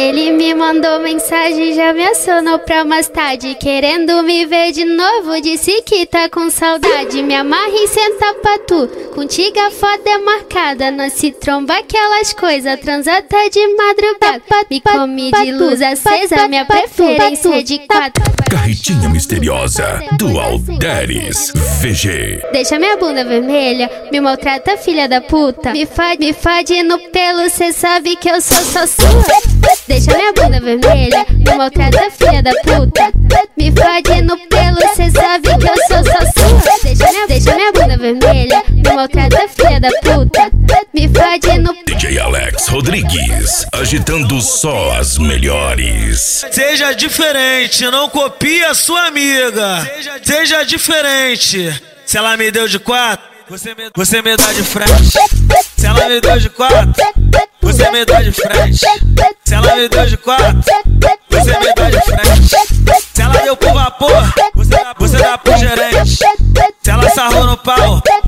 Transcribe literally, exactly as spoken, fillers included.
Ele me mandou mensagem, já me acionou pra mais tarde, querendo me ver de novo, disse que tá com saudade. Me amarra e senta pra tu, contigo a foto é marcada, não se tromba aquelas coisas, transa até de madrugada. Me come de luz acesa, minha preferência é de quatro. Carretinha misteriosa do Alderis V G. Deixa minha bunda vermelha, me maltrata filha da puta. Me faz, me fade no pelo, cê sabe que eu sou só sua. Deixa minha bunda vermelha, me maltrata filha da puta. Me fade no pelo, cê sabe que eu sou só sua. Deixa minha, deixa minha bunda vermelha, me maltrata filha da puta. Me fade no D J Alex Rodrigues, agitando só as melhores. Seja diferente, não copie a sua amiga. Seja, seja diferente. Se ela me deu de quatro, você me, você me dá de frente. Se ela me deu de quatro, você me dá de frente. Se ela me deu de quatro, você me dá de frente. Se ela deu pro vapor, você dá, você dá pro gerente. Se ela sarrou no pau,